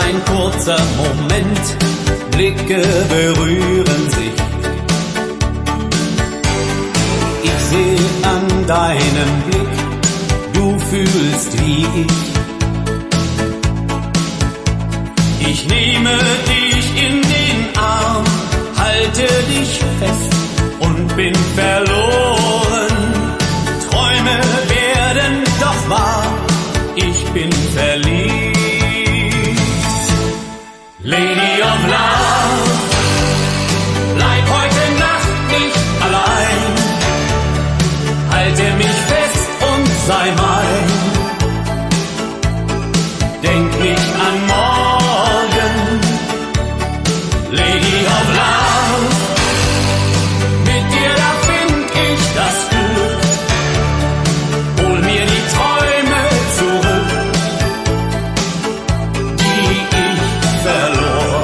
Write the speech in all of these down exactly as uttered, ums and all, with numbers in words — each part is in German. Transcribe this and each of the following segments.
ein kurzer Moment, Blicke berühren sich. Ich sehe an deinem Blick, du fühlst wie ich. Ich nehme dich in den Arm, halte dich fest und bin verloren. Träume werden doch wahr, ich bin verliebt. Lady of Love, bleib heute Nacht nicht allein. Halte mich fest und sei mein. Denk nicht an morgen. Lady of Love, mit dir da find ich das Glück. Hol mir die Träume zurück, die ich verlor.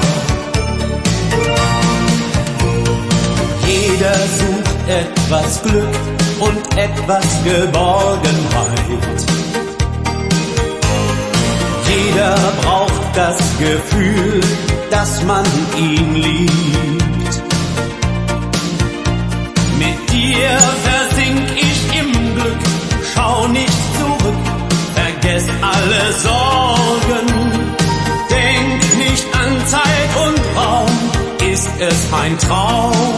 Jeder sucht etwas Glück und etwas Geborgenheit. Jeder braucht das Gefühl, dass man ihn liebt. Mit dir versink ich im Glück, schau nicht zurück, vergess alle Sorgen. Denk nicht an Zeit und Raum, ist es ein Traum.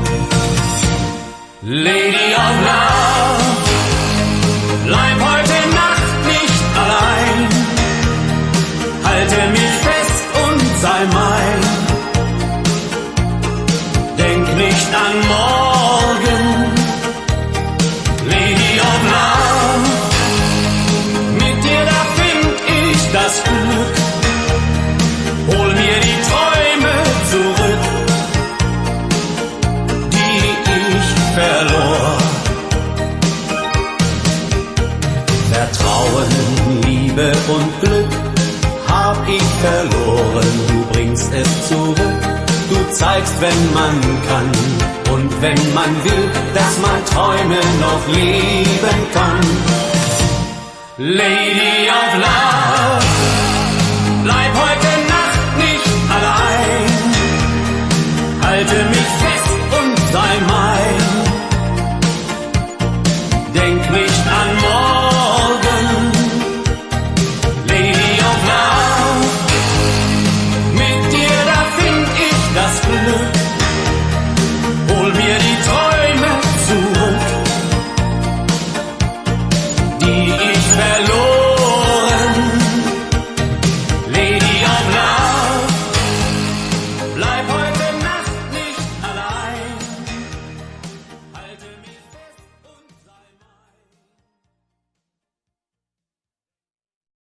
Lady of Love, bleib heute Nacht nicht allein. Halte mich fest und sei mein. Denk nicht an morgen. Lady of Love, mit dir da find ich das Glück. Hol mir die Träume zurück, die ich verlor. Vertrauen, Liebe und Glück hab ich verloren, du bringst es zurück. Du zeigst, wenn man kann und wenn man will, dass man Träume noch leben kann. Lady of Love.